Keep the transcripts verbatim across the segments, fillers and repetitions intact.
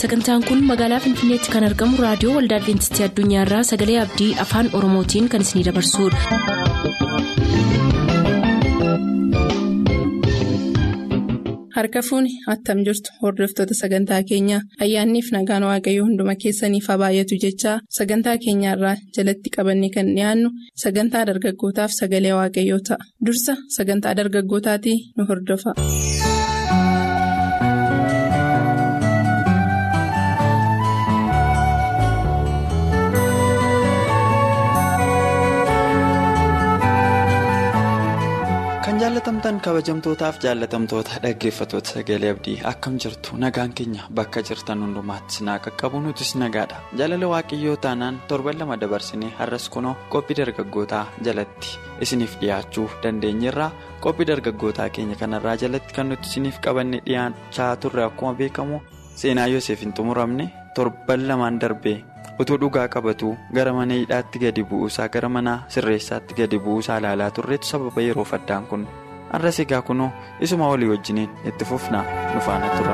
Sagantaan kun magaalaa Finfinneetti kan argamu raadiyoo Waldaa Adventistii Addunyaarraa Sagalee Abdii Afaan Oromootiin kan isinidabarsudha. Harka fuuni attam jirtu hordoftoota sagantaa keenyaa ayyaanniif nagaan waaqayyoo hunduma keessaniif haa baay'atu jechaa sagantaa keenyaarraa jalatti qabannee kan dhiyaannu sagantaa dargaggootaaf sagalee waaqayyoo ta'a. Dursa sagantaa dargaggootaatii nu hordofa. Jaalatamtaan kabajamtootaaf jaalatamtoota dhaggeeffatoota sagalee abdii akkam jirtu nagaan keenya bakka jirtan hundumaatti sinaa qaqqabu nutis nagaadha. Jaalala waaqayyoo taanaan torban lama dabarsinee har'as kunoo qophii dargaggootaa jalatti isiniif dhiyaachuu dandeenyerraa. Qophii dargaggootaa keenya kanarraa jalatti kan nuti isiniif qabanne dhiyaachaa turre akkuma beekamu seenaa Yoseef hin xumuramne torban lamaan darbee utuu dhugaa qabatu gara mana hidhaatti gadi bu'uusaa gara mana sirreessaatti gadi bu'uusaa ilaalaa turreetu sababa yeroo faddaan kun har'as egaa kunoo isuma walii wajjiniin itti fufnaa nu faana tura.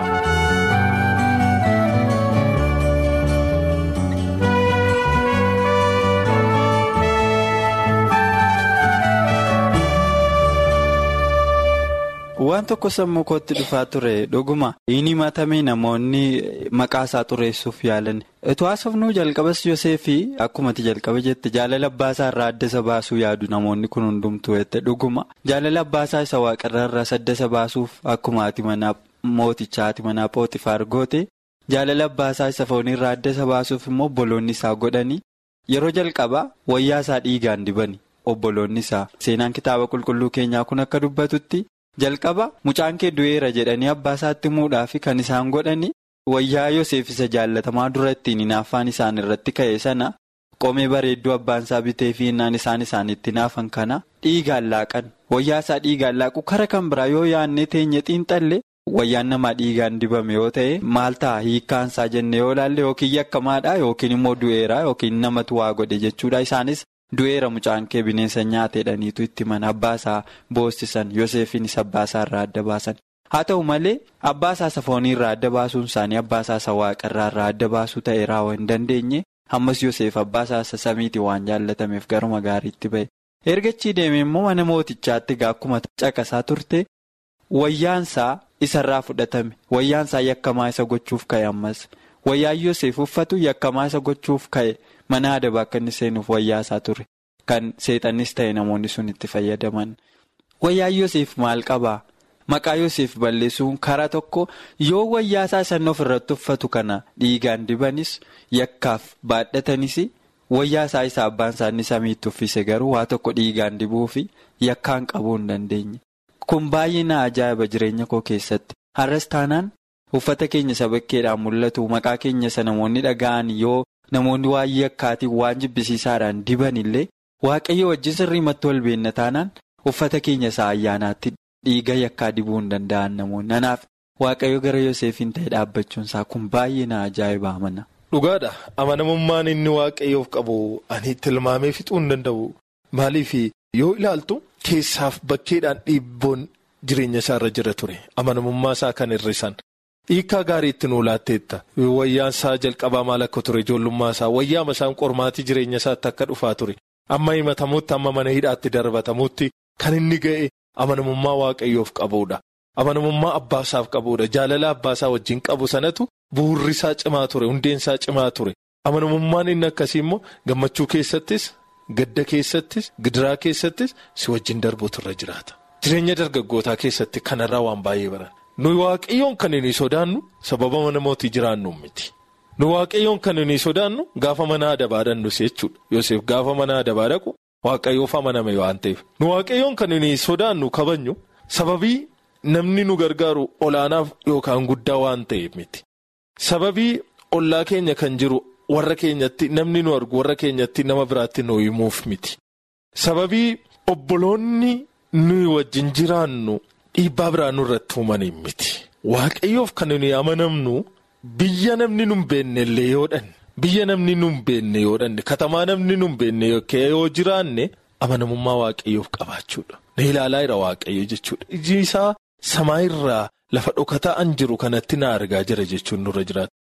Waan tokko sammuu kootti dhufaa ture dhuguma inni matamee namoonni maqaa isaa xureessuuf yaalan utuu haasofnuu jalqabas Yoseefii akkumatti jalqaba jette jaalala abbaasaa irraa adda isa baasuu yaadu namoonni kun hundumtuu jette dhuguma jaalala abbaasaa isa waaqarraa irraa adda isa baasuuf akkuma haati manaa mootichaa haati manaa Pooxifaar goote jaalala abbaasaa isa foonirraa adda isa baasuuf immoo obboloonni isaa godhanii yeroo jalqabaa wayyaa isaa dhiigaan dibani obboloonni isaa seenaan kitaaba qulqulluu keenyaa kun akka dubbatutti. Jalqaba mucaan kee du'eera jedhanii abbaa isaatti himuudhaaf kan isaan godhani wayyaa Yoseef isa jaallatamaa dura ittiin hinaaffaan isaan irratti ka'e sana qomee bareedduu abbaan isaa bitee fi innaan isaan isaanitti hinaafan kana dhiigaan laaqan wayyaa isaa dhiigaan laaqu kara kan biraa yoo yaadne teenye xiinxalle wayyaan namaa dhiigaan dibame yoo ta'e maal ta'a hiikkaan isaa jenne yoo laalle yookiin yakkamaadha yookiin immoo du'eera yookiin namatu waa godhe jechuudha isaanis. Du'eera mucaan kee bineensa nyaateedhaniitu itti mana abbaasaa boosisan Yoseefiinis abbaasaa irraa adda baasan haa ta'u malee abbaasaa isa foonii irraa adda baasuun isaanii abbaasaa isa waaqarraa irraa adda baasuu ta'e raawwa hin dandeenye ammas Yoseef abbaasaa isa samiitii waan jaallatameef garuma gaariitti ba'e ergachii deeme immoo mana mootichaatti akkuma caqasaa turte wayyaansaa isarraa fudhatame wayyaansaa yakkamaa isa gochuuf ka'e ammas wayyaan Yoseef uffatu yakkamaa isa gochuuf ka'e. Mana adabaa akka inni seenuuf wayyaa isaa ture kan seexannis ta'e namoonni sun itti fayyadaman. Wayyaan Yoseef maal qabaa? Maqaa Yoseef balleessuun karaa tokko yoo wayyaa isaa san of irratti uffatu kana dhiigaan dibanis yakkaaf baadhatanis wayyaa isaa isa abbaan isaanii samiitti uffise garuu waa tokko dhiigaan dibuu fi yakkaan qabuu hin dandeenye. Kun baay'ee na ajaa'iba jireenya koo keessatti. Har'as taanaan uffata keenya sabakkeedhaan mul'atu maqaa keenya isa namoonni dhaga'an yoo. Namoonni waa'ee akkaatiin waan jibbisiisaadhaan diban illee waaqayyo wajjin sirriimatti wal beenna taanaan uffata keenya isaa ayyaanaatti dhiiga yakkaa dibuu hin danda'an namoonni. Kanaaf waaqayyo gara Yoseefiin ta'e dhaabbachuun isaa kun baay'ee na ajaa'iba amana. Dhugaadha amanamummaan inni waaqayyoof qabu ani tilmaamee fixuu hin danda'u. Maaliif yoo ilaaltu keessaaf bakkeedhaan dhiibboon jireenya isaa irra jira ture amanamummaa isaa kan hir'isan. Hiikaa gaarii itti nu laatteetta wayyaan isaa jalqabaa maal akka ture ijoollummaa isaa wayyaama isaan qormaatii jireenya isaatti akka dhufaa ture amma himatamuutti amma mana hidhaatti darbatamuutti kan inni ga'e amanamummaa waaqayyoof qabuudha amanamummaa abbaasaaf qabuudha jaalala abbaasaa wajjin qabu sanatu bu'uurri isaa cimaa ture hundeen isaa cimaa ture amanamummaan inni akkasii immoo gammachuu keessattis gadda keessattis gidiraa keessattis si wajjin darbuutu irra jiraata jireenya dargaggootaa keessatti kanarraa waan baay'ee baran. Nu waaqayyoon kan inni sodaannu sababa mana mootii jiraannu miti. Nu waaqayyoon kan inni sodaannu gaafa mana adabaa dhannus jechuudha. Yoseef gaafa mana adabaa dhaqu waaqayyoof amaname waan ta'eef. Nu waaqayyoon kan inni sodaannu kabajnu sababii namni nu gargaaru olaanaaf yookaan guddaa waan ta'eef miti. Sababii ollaa keenya kan jiru warra keenyatti namni nu argu warra keenyatti nama biraatti nu himuuf miti. Sababii obboloonni nuyi wajjin jiraannu. Dhiibbaa biraa nurratti uumanii miti. Waaqayyoof kan nuyi amanamnu biyya namni nu hin beekne illee yoo dhanne biyya namni nu hin beekne yoo dhanne katamaa namni nu hin beekne yoo jiraanne amanamummaa waaqayyoof qabaachuudha. Na ilaalaa jira waaqayyo jechuudha. Iji isaa samaa irraa lafa dhokataa an jiru kanatti na argaa jira jechuun nurra jiraata.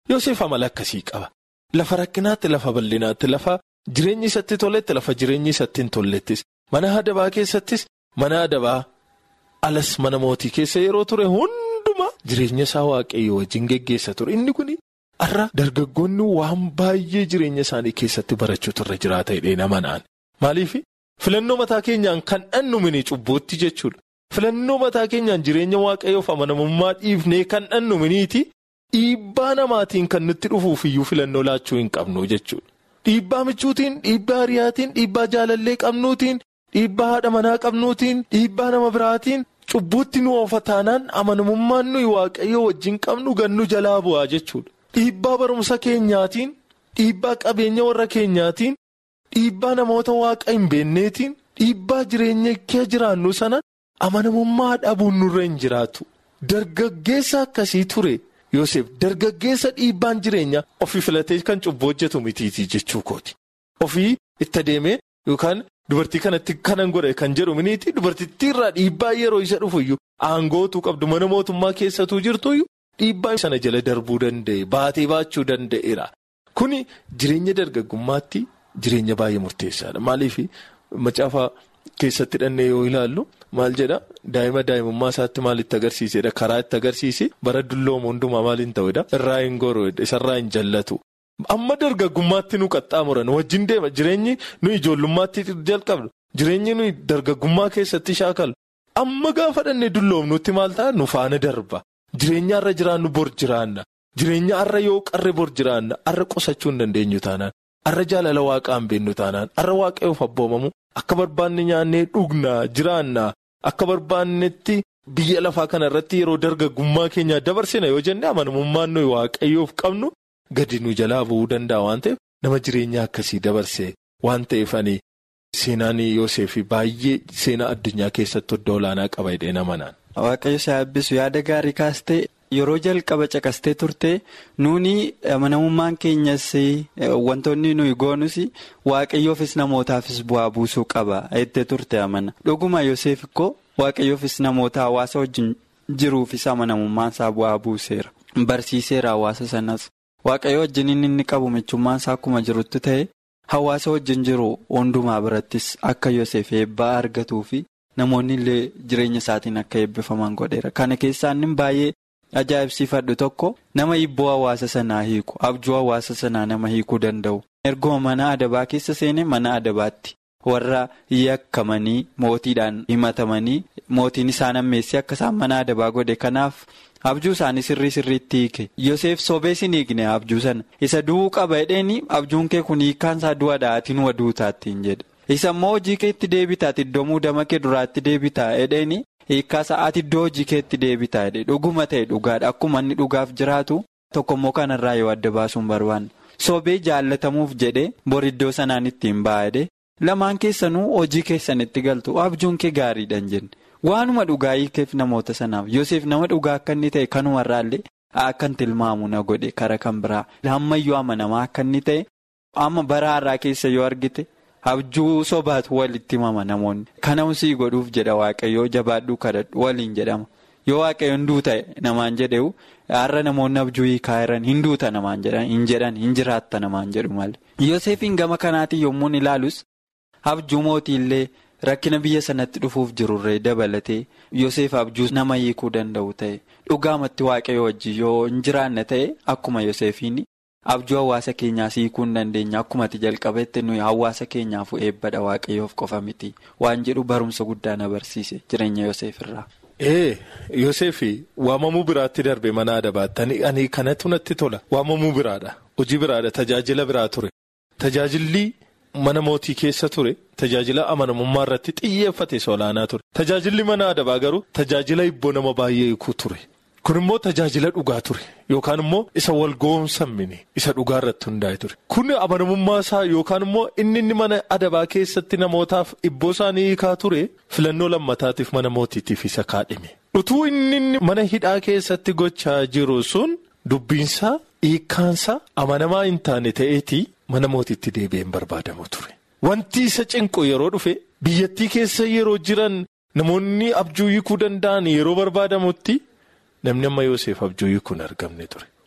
Yoosef amala akkasii qaba. Lafa rakkinaatti, lafa bal'inaatti, lafa jireenyi isatti toletti, lafa jireenyi isatti hin tollettis, mana adabaa keessattis, mana adabaa alas mana mootii keessa yeroo ture hundumaa jireenya isaa waaqayyo wajjin geggeessa ture. Inni kun har'a dargaggoonni waan baay'ee jireenya isaanii keessatti barachuutu irra jiraata jedhee nama naan. Maaliif filannoo mataa keenyaan kan dhannu mini cubbuutti jechuudha. Filannoo mataa keenyaan jireenya waaqayyoof amanamummaa dhiifnee kan dhannu miniiti. Dhiibbaa namaatiin kan nutti dhufuuf iyyuu filannoo laachuu hin qabnu jechuudha. Dhiibbaa michuutiin, dhiibbaa hiriyaatiin, dhiibbaa jaalallee qabnuutiin, dhiibbaa haadha manaa qabnuutiin, dhiibbaa nama biraatiin cubbuutti nu oofa taanaan amanamummaan nuyi waaqayyoo wajjin qabnu gannu jalaa bu'aa jechuudha. Dhiibbaa barumsa keenyaatiin, dhiibbaa qabeenya warra keenyaatiin, dhiibbaa namoota waaqa hin beekneetiin, dhiibbaa jireenya kee jiraannu sana amanamummaa dhabuun nurra hin jiraatu. Dargaggeessa akkasii ture. Yoosef dargaggeessa dhiibbaan jireenya ofii filatee kan cubbuu hojjetu mitiitii jechuu kooti. Ofii itti adeemee yookaan dubartii kanatti kanan godhe kan jedhu miniitii dubartittii irraa dhiibbaa yeroo isa dhufuyyuu aangootuu qabdu mana mootummaa keessatuu jirtuyyuu dhiibbaa sana jala darbuu danda'e baatee baachuu danda'eera. Kuni jireenya dargaggummaatti jireenya baay'ee murteessaadha. Maaliif macaafa keessatti dhannee yoo ilaallu maal jedha daa'ima daa'imummaa isaatti maal itti agarsiisedha karaa itti agarsiise bara dulloomu hundumaa maal hin ta'edha irraa hin goruudha isarraa hin jallatu. Amma dargaggummaatti nu qaxxaamuran wajjin deema jireenyi nu ijoollummaatti jalqabnu jireenyi nu dargaggummaa keessatti shaakalu amma gaafa dhannee dulloomnutti maal ta'a nu faana darba jireenya har'a jiraannu bor jiraanna jireenya har'a yoo qarre bor jiraanna har'a qusachuu hin dandeenyu taanaan har'a jaalala waaqaa hin beennu taanaan har'a waaqayyoof abboomamu akka barbaanne nyaannee dhugnaa jiraannaa akka barbaannetti biyya lafaa kana irratti yeroo dargaggummaa keenya dabarsina yoo jenne amanamummaan nuyi waaqayyoof qabnu. Gadi nu jalaa bu'uu danda'a waan ta'eef nama jireenya akkasii dabarsee waan ta'eef ani seenaan Yoosef baay'ee seenaa addunyaa keessatti iddoo olaanaa qaba jedhee nama naan. Waaqayyo si eebbisu yaada gaarii kaastee yeroo jalqaba caqastee turte nuuni amanamummaan keenyas wantoonni nuyi goonus waaqayyoofis namootaafis bu'aa buusuu qaba jettee turte amana. Dhuguma Yoosef ikkoo waaqayyoofis namoota hawaasa wajjin jiruufis amanamummaan isaa bu'aa buuseera. Barsiiseera hawaasa sanas. Waaqayyo wajjin inni qabu michummaan isaa akkuma jirutti ta'e hawaasa wajjin jiru hundumaa birattis akka Yoosef eebbaa argatuu fi namoonni illee jireenya isaatiin akka eebbifaman godheera. Kana keessaa inni baay'ee ajaa'ibsiifadhu tokko nama hibboo hawaasa sanaa hiiku abjuu hawaasa sanaa nama hiikuu danda'u. Erguma mana adabaa keessa seene mana adabaatti warra yakkamanii mootiidhaan himatamanii mootiin isaan ammeessee akka isaan mana adabaa godhe kanaaf. Abjuu isaanii sirrii sirriitti hiike. Yoosef sobee sin hiikne abjuu sana. Isa du'uu qaba jedheeni abjuun kee kun hiikkaan isaa du'a da'aatiin waduu taattiin jedhe. Isa immoo hojii keetti deebitaati iddoo muudama kee duraatti deebitaa jedheeni hiikkaa sa'aati iddoo hojii keetti deebitaa jedhe. Dhuguma ta'e dhugaadha. Akkuma inni dhugaaf jiraatu tokkommoo kanarraa yoo adda baasuun barbaanne. Sobee jaallatamuuf jedhe bor iddoo sanaan ittiin ba'a jedhe. Lamaan keessanuu hojii keessanitti galtu abjuun kee gaariidhaan jenne. Waanuma dhugaa hiikeef namoota sanaaf Yoosef nama dhugaa akka inni ta'e kanumarraallee akka hin tilmaamu na godhe kara kan biraa hammayyuu amanamaa akka inni ta'e amma bara har'aa keessa yoo argite abjuu sobaatu walitti himama namoonni kanamsii godhuuf jedha waaqayyoo jabaadhuu kadhadhu waliin jedhama yoo waaqayyo hinduu ta'e namaan jedheewu har'a namoonni abjuu hiikaa jiran hinduuta namaan jedhan hin jedhan hin jiraatta namaan jedhu malee. Yoosefiin gama kanaatiin yommuu ilaalus abjuu mootiillee. Rakkina biyya sanatti dhufuuf jirurree dabalatee Yoosef abjuu nama hiikuu danda'u ta'e dhugaamatti waaqayyo wajjin yoo hin jiraanne ta'e akkuma Yoosefiin abjuu hawaasa keenyaas hiikuu hin dandeenya akkumatti jalqabetti nuyi hawaasa keenyaaf eebbadha waaqayyoof qofa miti waan jedhu barumsa guddaa na barsiise jireenya Yoosef irraa. Ee Yoosef waamamuu biraatti darbe mana adabaatti ani kanatti natti tola waamamuu biraadha hojii biraadha tajaajila biraa ture tajaajilli. Mana mootii keessa ture tajaajila amanamummaa irratti xiyyeeffate olaanaa ture tajaajilli mana adabaa garuu tajaajila hibboo nama baay'ee hiikuu ture kun immoo tajaajila dhugaa ture yookaan immoo isa wal goomsammine isa dhugaa irratti hundaa'e ture kun amanamummaa isaa yookaan immoo inni inni mana adabaa keessatti namootaaf hibboo isaanii hiikaa ture filannoo lammataatiif mana mootiitiif isa kaadhime utuu inni inni mana hidhaa keessatti gochaa jiru sun dubbiinsaa hiikkaansaa amanamaa hin taane ta'eetii. Mana mootiitti deebi'een barbaadamu ture. Wanti isa cinqu yeroo dhufe biyyattii keessa yeroo jiran namoonni abjuu hiikuu danda'an yeroo barbaadamutti namni amma Yoosef abjuu hiikuu hin argamne ture.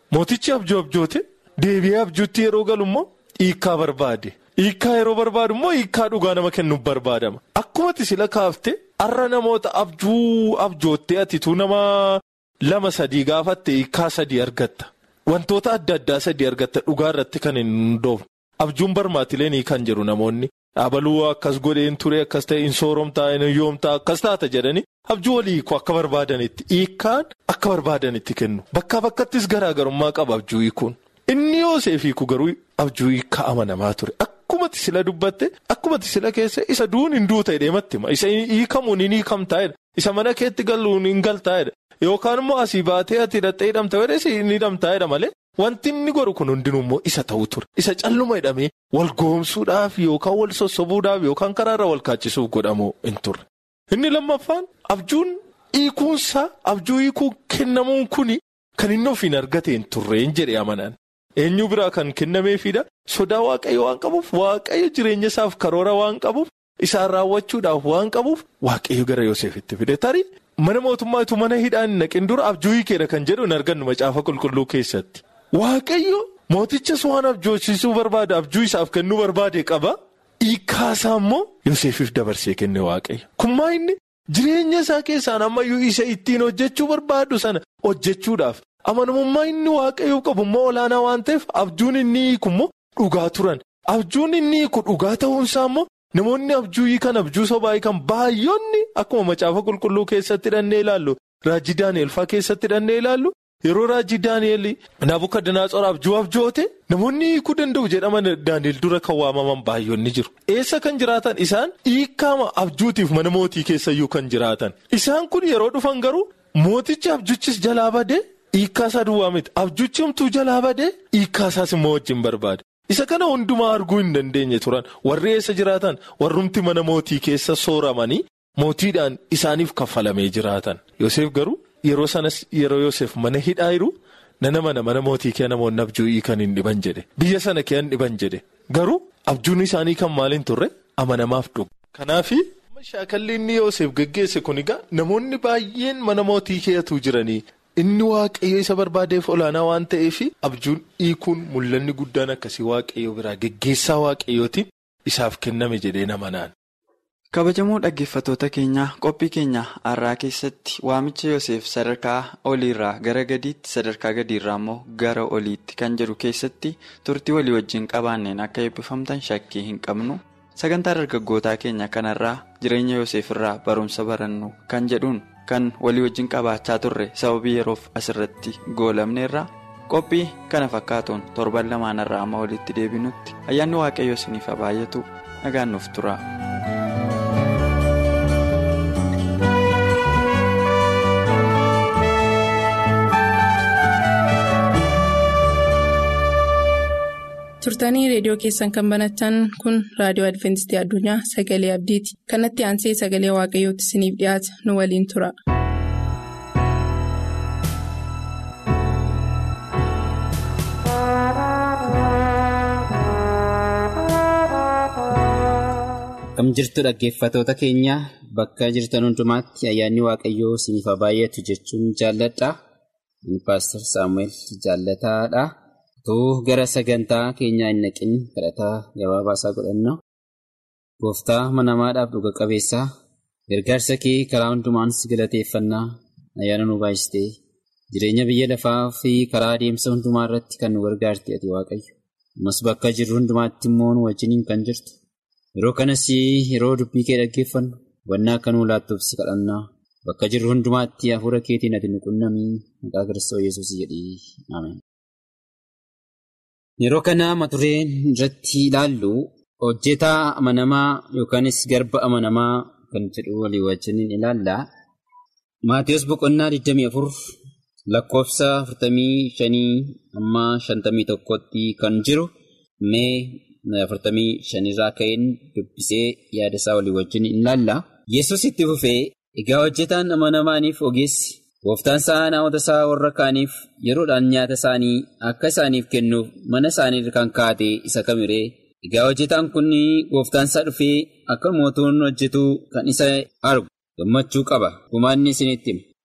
Mootichi abjuu abjoote deebi'ee abjuutti yeroo galu immoo hiikkaa barbaade. Hiikkaa yeroo barbaadu immoo hiikkaa dhugaa nama kennuuf barbaadama. Akkumatti sila kaafte har'a namoota abjuu abjoottee atituu nama lama sadii gaafatte hiikkaa sadii argatta. Wantoota adda addaa sadii argatta dhugaa irratti kan hin hundoofne. Abjuun barmaatileen hiikan jiru namoonni. Dhaabaluu akkas godheen ture akkas ta'e hin sooromtaa hin yoomtaa akkas taata jedhanii abjuu walii hiikuu akka barbaadanitti hiikkaan akka barbaadanitti kennu. Bakkaa bakkattis garaagarummaa qaba abjuu hiikuun. Inni Yoosef hiiku garuu abjuu hiikkaa amanamaa ture. Akkumatti sila dubbatte akkumatti sila keessa isa duun hin duuta hidheematti isa hiikamuun hin hiikamtaa'edha. Isa mana keetti galuun hin galtaa'edha. Yookaan immoo asii baatee ati hidhattee hidhamta wedhees hin hidhamtaa'edha malee. Wanti inni godhu kun hundinuu immoo isa ta'u ture. Isa calluma hidhamee wal goomsuudhaaf yookaan wal sossobuudhaaf yookaan karaarra wal kaachisuuf godhamu hin turre. Inni lammaffaan abjuun hiikuunsaa abjuu hiikuu kennamuun kuni kan inni ofiin argate hin turre hin jedhee amanaan. Eenyu biraa kan kennameefidha. Sodaa waaqayyo waan qabuuf waaqayyo jireenya isaaf karoora waan qabuuf isaan raawwachuudhaaf waan qabuuf waaqayyo gara Yoosefitti fide tarii. Mana mootummaatu mana hidhaan naqin dura abjuu hiikeera kan jedhu hin argannu macaafa qulqulluu keessatti. Waaqayyo mootichas waan abjoosiisuu barbaada abjuu isaaf kennuu barbaade qaba. Hiikkaasaa immoo Yoosefiif dabarsee kenne waaqayyo. Kummaa inni jireenya isaa keessaan ammayyuu isa ittiin hojjechuu barbaadu sana hojjechuudhaaf amanamummaa inni waaqayyoo qabu immoo olaanaa waan ta'eef abjuun inni hiiku immoo dhugaa turan. Abjuun inni hiiku dhugaa ta'uunsaa immoo namoonni abjuu hiikan abjuu sobaa hiikan baay'oonni akkuma macaafa qulqulluu keessatti hidhannee ilaallu raajii Daani'eel fa'aa keessatti hidhannee ilaallu yeroo raajii Daani'eel Nabukadnezar abjuu abjoote namoonni hiikuu danda'u jedhaman Daani'eel dura kan waamaman baay'oonni jiru. Eessa kan jiraatan isaan hiikkaama abjuutiif mana mootii keessayyuu kan jiraatan. Isaan kun yeroo dhufan garuu mootichi abjuchis jalaa badee hiikkaasaa duwwaa miti abjuchi homtuu jalaa badee hiikkaasaas immoo wajjin barbaade. Isa kana hundumaa arguu hin dandeenye turan warri eessa jiraatan warrumti mana mootii keessa sooramanii mootiidhaan isaaniif kaffalamee jiraatan. Yoosef garuu yeroo sanas yeroo Yoosef mana hidhaa jiru nana mana mana mootii kee namoonni abjuu hiikan hin dhiban jedhe biyya sana kee hin dhiban jedhe garuu abjuun isaanii kan maaliin turre amanamaaf dhugu. Kanaafi shaakalli inni Yoosef geggeesse kun egaa namoonni baay'een mana mootii keetu jiranii. Inni waaqayyo isa barbaadeef olaanaa waan ta'eef abjuun hiikuun mul'anni guddaan akkasii waaqayyo biraa geggeessaa waaqayyootiin isaaf kenname jedhee amanaan. Kabajamoo dhaggeeffattoota keenyaa qophii keenya har'aa keessatti waamicha Yoosef sadarkaa oliirraa gara gadiitti sadarkaa gadiirraa immoo gara oliitti kan jedhu keessatti turtii walii wajjin qabaanneen akka eebbifamtan shakkii hin qabnu. Sagantaa dargaggootaa keenya kanarraa jireenya Yoosef irraa barumsa barannu kan jedhuun. Kan walii wajjin qabaachaa turre sababii yeroof asirratti goolamneerra qophii kana fakkaatuun torban lamaanarraa amma walitti deebinutti ayyaanni waaqayyo isiniif haa baay'atu nagaan nuuf tura. turtanii reediyoo keessan kan banatan kun raadiyoo Adventistii Addunyaa Sagalee Abdiiti. Kanatti aansee sagalee waaqayyootti isiniif dhiyaata nu waliin tura. Kam jirtu dhaggeeffattoota keenya bakka jirtan hundumaatti ayyaanni waaqayyoo isiniif haa baay'atu jechuun jaalladha. Inni Paaster Saamu'eel jaallataadha. Tuu gara sagantaa keenyaa hin naqin kadhataa gabaabaasaa godhanna. Gooftaa amanamaadhaaf dhuga qabeessaa gargaarsa kee karaa hundumaan si galateeffannaa ayyaana nu baay'istee jireenya biyya lafaa fi karaa adeemsa hundumaa irratti kan nu gargaarte ati waaqayyo. Ammas bakka jirru hundumaatti immoo nu wajjiniin kan jirtu. Yeroo kanas yeroo dubbii kee dhaggeeffannu hubannaa akka nuu laattuuf si kadhannaa. Bakka jirru hundumaatti hafuura keetiin ati nu qunnamii maqaa Kiristoos Yesuus jedhee ameen. Yeroo kana mata dureen irratti ilaallu hojjetaa amanamaa yookaanis garba amanamaa kan jedhu walii wajjiniin ilaalla. Maatiyos boqonnaa digdamii afur lakkoofsa afurtamii shanii amma shantamii tokkotti kan jiru mee afurtamii shanirraa ka'een dubbisee yaada isaa walii wajjiniin ilaalla. Yesuus itti fufee egaa hojjetaan amanamaaniif ogeessi gooftaan isaa namoota isaa warra kaaniif yeroodhaan nyaata isaanii akka isaaniif kennuuf mana isaanii kan kaa'ate isa kamiree egaa hojjetaan kun gooftaan isaa dhufee akka mootuun hojjetu kan isa argu gammachuu qaba. Gumaanni isinitti hima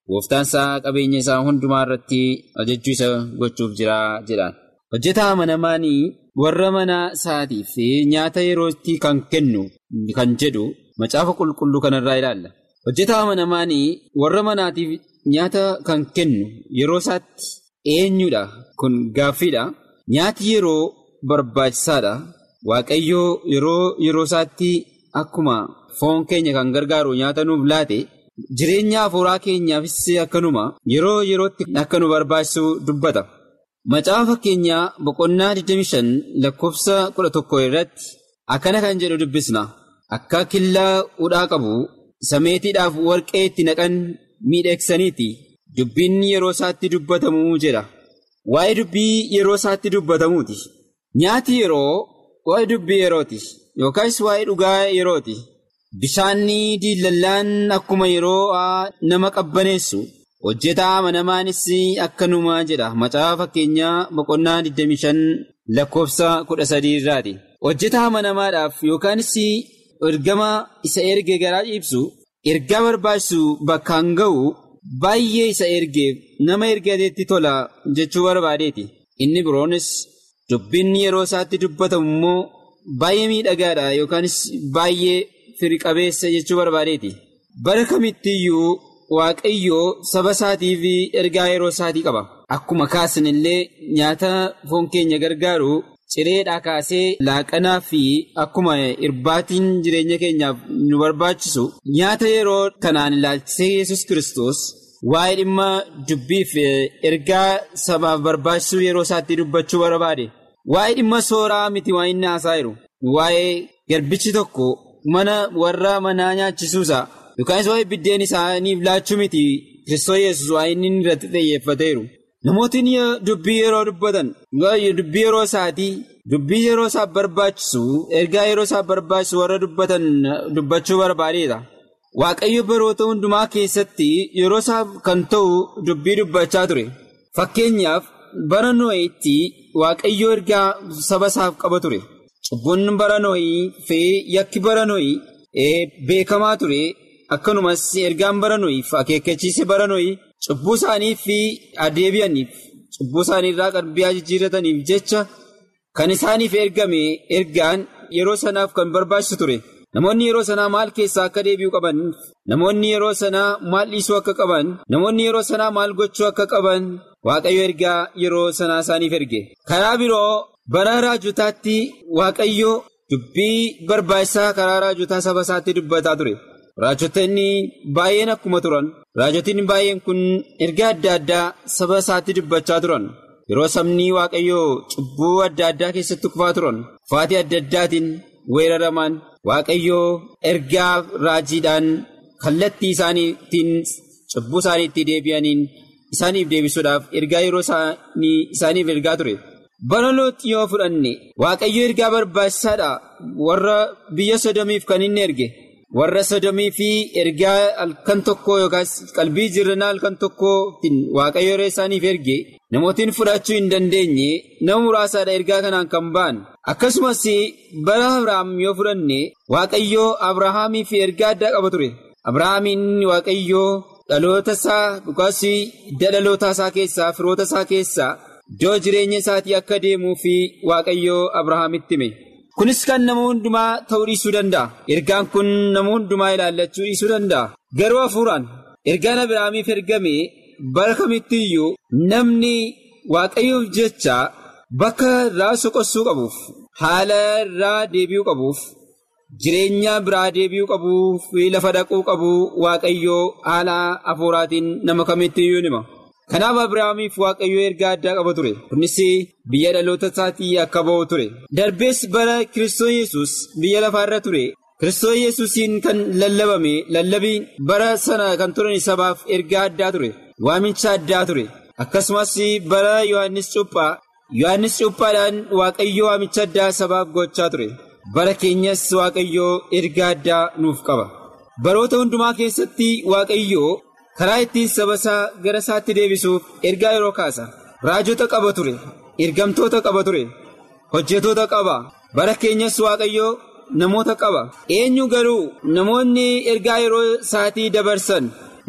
gooftaan isaa qabeenya isaa hundumaa irratti ajajjuu isa gochuuf jira jedhaan. Hojjetaa amanamaanii warra mana isaatiif nyaata yerootti kan kennu kan jedhu macaafa qulqulluu kanarraa ilaalla. Hojjetaa amanamaanii warra manaatiif nyaata kan kennu yeroo isaatti eenyudha? Kun gaaffiidha. Nyaati yeroo barbaachisaadha. Waaqayyoo yeroo yeroo isaatti akkuma foon keenya kan gargaaru nyaata nuuf laate jireenya hafuuraa keenyaafis akkanuma yeroo yerootti akka nu barbaachisu dubbata. Macaafa fakkeenyaa boqonnaa digdamii shan lakkoofsa kudha tokko irratti akkana kan jedhu dubbisna. Akka killaa hudhaa qabu sameetiidhaaf warqee itti naqan miidheeksaniiti dubbiin yeroo isaatti dubbatamu jedha. Waa'ee dubbii yeroo isaatti dubbatamuuti. Nyaati yeroo waa'ee dubbii yerooti yookaas waa'ee dhugaa yerooti. Bishaanni diilallaan akkuma yeroo nama qabbaneessu hojjetaa amanamaanis akkanuma jedha. Macaafa fakkeenyaa boqonnaa digdamii shan lakkoofsa kudha sadii irraati. Hojjetaa amanamaadhaaf yookaanis ergama isa erge garaa ibsu ergaa barbaachisu bakkaan ga'u baay'ee isa ergeef nama ergateetti tola jechuu barbaadeeti. Inni biroonis dubbiin yeroo isaatti dubbatamu immoo baay'ee miidhagaadha yookaanis baay'ee firii qabeessa jechuu barbaadeeti. Bara kamittiyyuu Waaqayyoo saba isaatiif ergaa yeroo isaatii qaba. Akkuma kaasnillee nyaata foon keenya gargaaru cireedhaa kaasee laaqanaa fi akkuma irbaatiin jireenya keenyaaf nu barbaachisu nyaata yeroo kanaan ilaalchisee Yesus Kiristoos waa'ee dhimma dubbiif ergaa sabaaf barbaachisu yeroo isaatti dubbachuu barbaade. Waa'ee dhimma sooraa miti waan inni haasa'eeru. Waa'ee garbichi tokko mana warra manaa nyaachisuusa yookaan waa'ee biddeen isaaniif laachuu miti Kiristoos Yesus waa'ee inni irratti xiyyeeffateeru. Namootni dubbii yeroo dubbatan dubbii yeroo isaatii dubbii yeroo isaaf barbaachisu ergaa yeroo isaaf barbaachisu warra dubbatan dubbachuu barbaadeedha. Waaqayyo baroota hundumaa keessatti yeroo isaaf kan ta'u dubbii dubbachaa ture. Fakkeenyaaf bara Nohiitti Waaqayyo ergaa saba isaaf qaba ture. Cubbuun bara Nohii fi yakki bara Nohii beekamaa ture. Akkanumas ergaan bara Nohii fi akeekkachiisi bara Nohii cubbuu isaanii fi adeebi'aniif cubbuu isaanii irraa qalbii jijjiirrataniif jecha kan isaaniif ergame ergaan yeroo sanaaf kan barbaachisu ture. Namoonni yeroo sanaa maal keessaa akka deebi'uu qaban, namoonni yeroo sanaa maal dhiisuu akka qaban, namoonni yeroo sanaa maal gochuu akka qaban Waaqayyo ergaa yeroo sanaa isaaniif erge. Karaa biroo bara raajotaatti Waaqayyo dubbii barbaachisaa karaa raajotaa saba isaatti dubbataa ture. Raajotni baay'een akkuma turan raajotni baay'een kun ergaa adda addaa saba isaatti dubbachaa turan. Yeroo sabni Waaqayyoo cubbuu adda addaa keessatti kufaa turan kufaatii adda addaatiin weeraraman Waaqayyoo ergaa raajiidhaan kallattii isaaniitiin cubbuu isaaniitti deebi'aniin isaaniif deebisuudhaaf ergaa yeroo isaaniif ergaa ture. Bara Looxii yoo fudhanne Waaqayyoo ergaa barbaachisaadha warra biyya Sodomiif kan inni erge. Warra Sodomii fi ergaa halkan tokko yookaas qalbii jirranaa halkan tokkootiin Waaqayyo yeroo isaaniif erge namootiin fudhachuu hin dandeenye nama muraasaadha ergaa kanaan kan ba'an. Akkasumas bara Abrahaam yoo fudhanne Waaqayyo Abrahaamii fi ergaa addaa qaba ture. Abrahaamiin Waaqayyo dhaloota isaa yookaas hidda dhaloota isaa keessaa firoota isaa keessaa iddoo jireenya isaatii akka deemuu fi Waaqayyo Abrahaamitti hime. Kunis kan nama hundumaa ta'uu dhiisuu danda'a. Ergaan kun nama hundumaa ilaallachuu dhiisuu danda'a. Garuu hafuuraan ergaan Abrahaamiif ergame bara kamittiyyuu namni Waaqayyoof jecha bakka irraa soqossuu qabuuf, haala irraa deebi'uu qabuuf, jireenya biraa deebi'uu qabuuf, lafa dhaquu qabu Waaqayyoo haala hafuuraatiin nama kamittiyyuu nima. Kanaaf Abrahaamiif Waaqayyoo ergaa addaa qaba ture. Kunis biyya dhaloota isaatii akka ba'u ture. Darbees bara Kiristoos Yesus biyya lafaarra ture. Kiristoos Yesusiin kan lallabame lallabiin bara sana kan turan sabaaf ergaa addaa ture. Waamicha addaa ture. Akkasumas bara Yohaannis Cuuphaa Yohaannis Cuuphaadhaan Waaqayyoo waamicha addaa sabaaf gochaa ture. Bara keenyas Waaqayyoo ergaa addaa nuuf qaba. Baroota hundumaa keessatti Waaqayyoo karaa ittiin saba isaa gara isaatti deebisuuf ergaa yeroo kaasa. Raajota qaba ture. Ergamtoota qaba ture. Hojjetoota qaba. Bara keenyas Waaqayyoo namoota qaba. Eenyu garuu namoonni ergaa yeroo isaatii dabarsan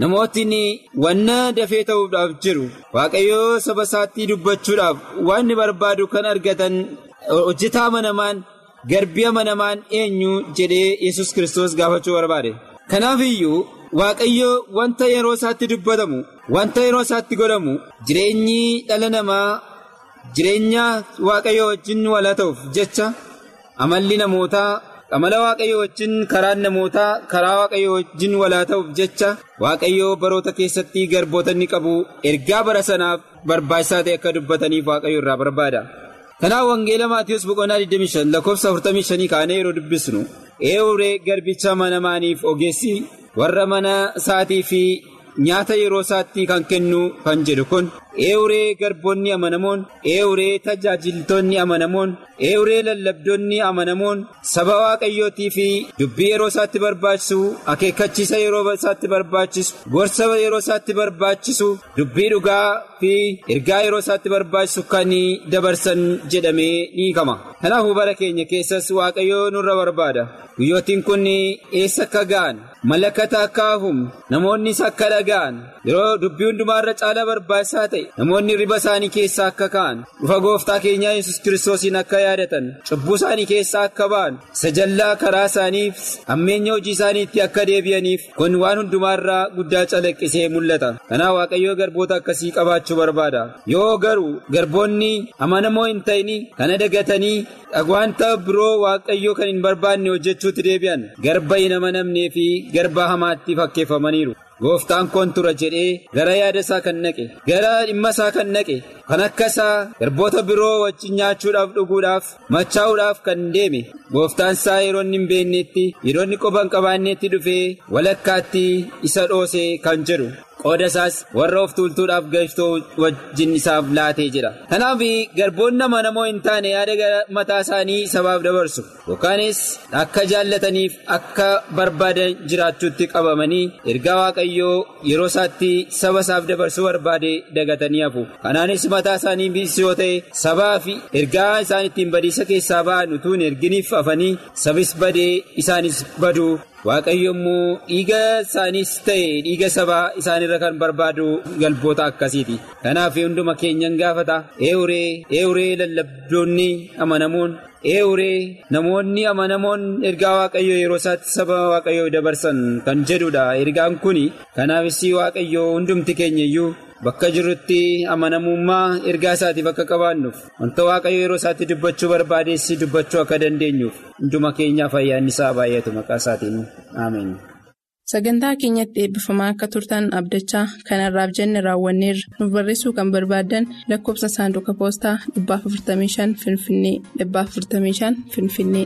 namootni wanna dafee ta'uudhaaf jiru waaqayyoo saba isaatti dubbachuudhaaf waan barbaadu kan argatan hojjetaa amanamaan garbii amanamaan eenyu jedhee Yesus Kiristoos gaafachuu barbaade. Kanaaf iyyuu waaqayyoo wanta yeroo isaatti dubbatamu wanta yeroo isaatti godhamu jireenyi dhala namaa jireenya waaqayyoo wajjin wala ta'uuf jecha amalli namootaa amala waaqayyoo wajjin karaan namootaa karaa waaqayyoo wajjin walaa ta'uuf jecha waaqayyoo baroota keessatti garboota inni qabu ergaa bara sanaaf barbaachisaa ta'e akka dubbataniif waaqayyoo irraa barbaada. Kanaaf wangeela Maatiyus boqonnaa digdamii shan lakkoofsa afurtamii shanii kaanee yeroo dubbisnu eewuree garbicha amanamaaniif ogeessi warra mana isaatii fi nyaata yeroo isaatti kan kennu kan jedhu kun eewuree garboonni amanamoon eewuree tajaajiltoonni amanamoon eewuree lallabdoonni amanamoon saba waaqayyootii fi dubbii yeroo isaatti barbaachisu akeekkachiisa yeroo isaatti barbaachisu gorsa yeroo isaatti barbaachisu dubbii dhugaa fi ergaa yeroo isaatti barbaachisu kan dabarsan jedhamee ni hiikama. Kanaafuu bara keenya keessas waaqayyoo nurra barbaada. Guyyootiin kun eessa akka ga'an malakata akka hafuun namoonnis akka dhaga'an yeroo dubbii hundumaarra caalaa barbaachisaa ta'e namoonni riba isaanii keessaa akka ka'an dhufa gooftaa keenyaa Yesus Kiristoosiin akka yaadatan cubbuu isaanii keessaa akka ba'an isa jallaa karaa isaaniif hammeenya hojii isaaniitti akka deebi'aniif kun waan hundumaarraa guddaa calaqqisee mul'ata. Kanaaf waaqayyoo garboota akkasii qabaachuu barbaada. Yoo garuu garboonni amanamoo hin ta'in kana dagatanii wanta biroo waaqayyoo kan hin barbaanne hojjechuutti deebi'an garba hin amanamnee fi garba hamaatti fakkeeffamaniiru. Gooftaan koon tura jedhee gara yaada isaa kan naqe gara dhimma isaa kan naqe kan akka isaa garboota biroo wajjin nyaachuudhaaf dhuguudhaaf machaa'uudhaaf kan deeme gooftaan isaa yeroo hin beeknetti yeroo inni qoba hin qabaannetti dhufee walakkaatti isa dhoosee kan jedhu qooda isaas warra of tuultuudhaaf galchoo wajjin isaaf laatee jira. Kanaaf garboonni amanamoo hin taane yaada mataa isaanii sabaaf dabarsu yookaanis akka jaallataniif akka barbaadan jiraachuutti qabamanii ergaa waaqayyoo yeroo isaatti saba isaaf dabarsuu barbaade dagatanii hafu. Kanaanis mataa isaanii biisoo ta'e sabaa fi ergaa isaan ittiin badiisa keessaa ba'an utuu hin erginiif hafanii sabis badee isaanis baduu. Waaqayyo immoo dhiiga isaaniis ta'e dhiiga sabaa isaanirra kan barbaadu galboota akkasiiti. Kanaaf hunduma keenyan gaafata eewuree eewuree lallabdoonni amanamoon eewuree namoonni amanamoon ergaa waaqayyoo yeroo isaatti saba waaqayyoo dabarsan kan jedhudha ergaan kuni. Kanaafis waaqayyoo hundumti keenya iyyuu bakka jirrutti amanamummaa ergaa isaatiif akka qabaannuuf wanta waaqayyoo yeroo isaatti dubbachuu barbaadeessi dubbachuu akka dandeenyuuf hunduma keenyaaf ayyaanni isaa baay'atu maqaa isaatiin ameen. Sagantaa keenyatti eebbifamaa akka turtan abdachaa kanarraaf jenne raawwanneerra. Nuuf barreessuu kan barbaadan lakkoofsa saanduqa poostaa dhibbaaf afurtamii shan Finfinnee dhibbaaf afurtamii shan Finfinnee.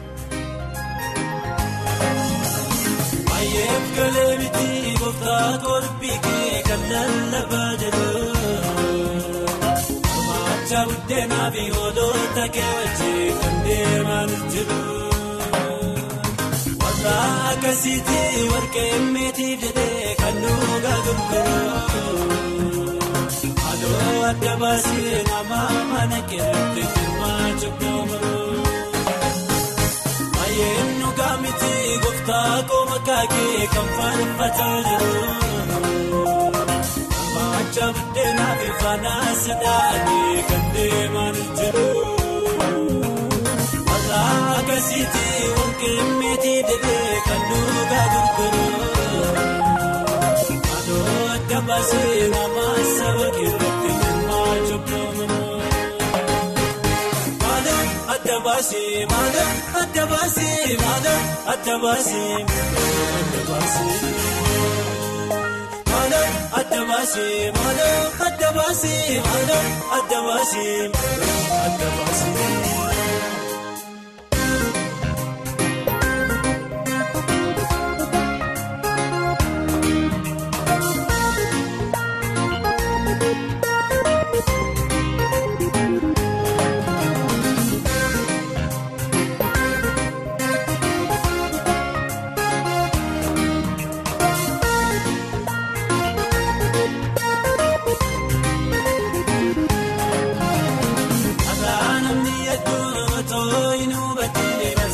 Buddeenaa fi hoolota keewwachee kan deemaa jiru warra akkasiitti warqee meetii jedhee kan dhugaa gurguru halluu adda baasee nama mana keetti firmaa cubboomaru baay'een dhugaa miti gooftaa qooma kaakee kan faanfataa jiru. Buddeenaa fi faanaa sidaanii kan deemaa jiru warra akkasiitti warqee meetii jedhee kan dhugaa gurguru halluu adda baasee nama saba keetti firmaa cubboomamu. Maala adda baasee maala adda baasee maala adda baasee adda baasee. Adda baasee maala adda baasee maala adda baasee adda baasee.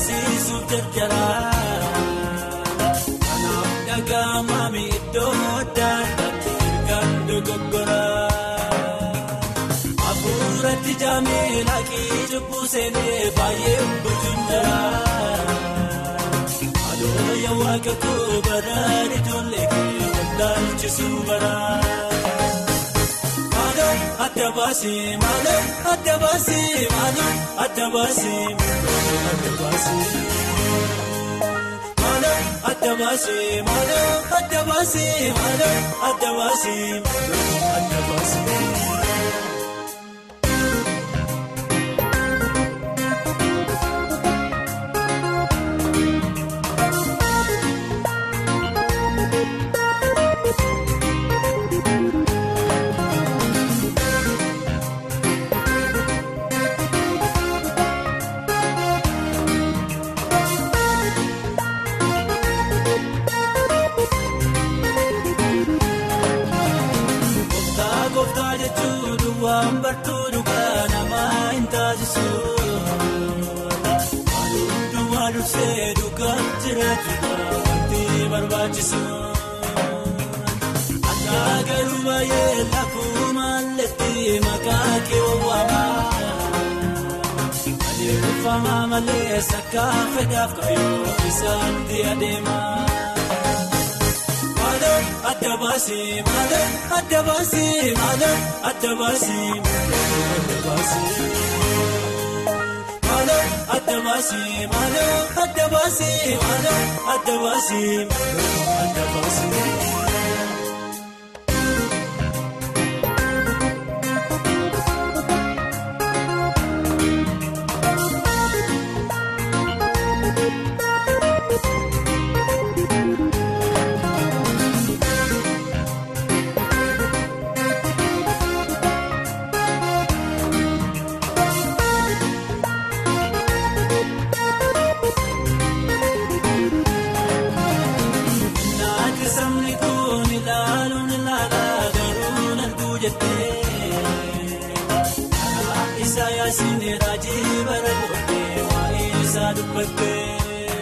Kanaaf dhagaa maami iddoo. miilakii cubbuu seenee baay'ee bulchuun jira. Adooya waaqatuu baraan ijoollee kee wallaalchisuu bara. Maaloo adda baasii maaloo adda baasii maaloo adda baasii adda baasii. Maaloo adda baasii maaloo adda baasii maaloo adda baasii adda baasii. Waan bartuu dhugaa namaa hin taasisu. Maalummaa dursee dhugaa jiraachuudha wanti barbaachisu. Akka garuu baay'ee lafuu malletti maqaa kee wawamaa. Adeemsifamaa malee sakkaa fedhaaf qayyoo isaatti adeema. Adda baasii maaloo adda baasii maaloo adda baasii adda baasii. Maaloo adda baasii maaloo adda baasii maaloo adda baasii adda baasii. Isaayaasiin raajii bara booddee waa'ee isaa dubbattee.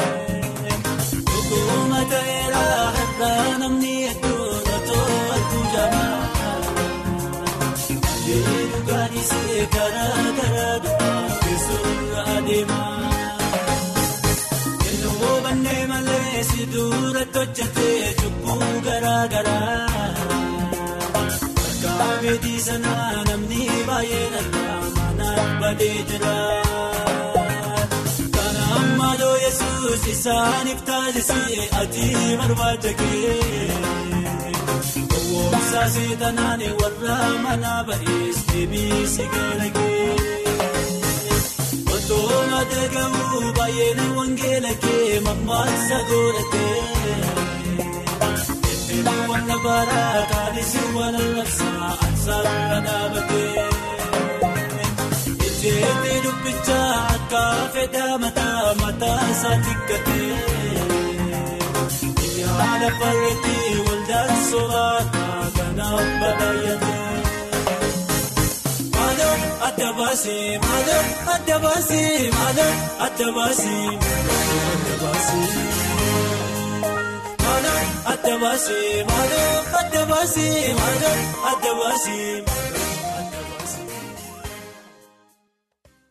Dhuguma ta'eera har'aa namni hedduun otoo arguu jaamaa. Adeemee dhugaadhiisee karaa karaa dhugaa keessummaa adeemaa. Yeroo bannee malee si duratti hojjetee cubbuu garaa garaa. Beetii sanaa namni baay'een argaa manaan badee jira. Kana ammaloo Yesuus isaaniif taasisee ati barbaacha kee. Gowwoomsaa seetanaan warra manaa ba'ees deebiisi gara kee. Otoo mata ga'uu baay'een wangeela kee mammaaksa godhatee. Wanna baraa kaadhisi wal labsaa ansaarra dhaabatee. Ijjeetii dubbichaa akka fedhaa mataa mataa isaa tiggatee. Yaada farreetti waldaan sooraataa kanaaf badhaayatee. Maaloo adda baasii maaloo adda baasii maaloo adda baasii adda baasii. Adda baasii maaloo adda baasii maaloo adda baasii.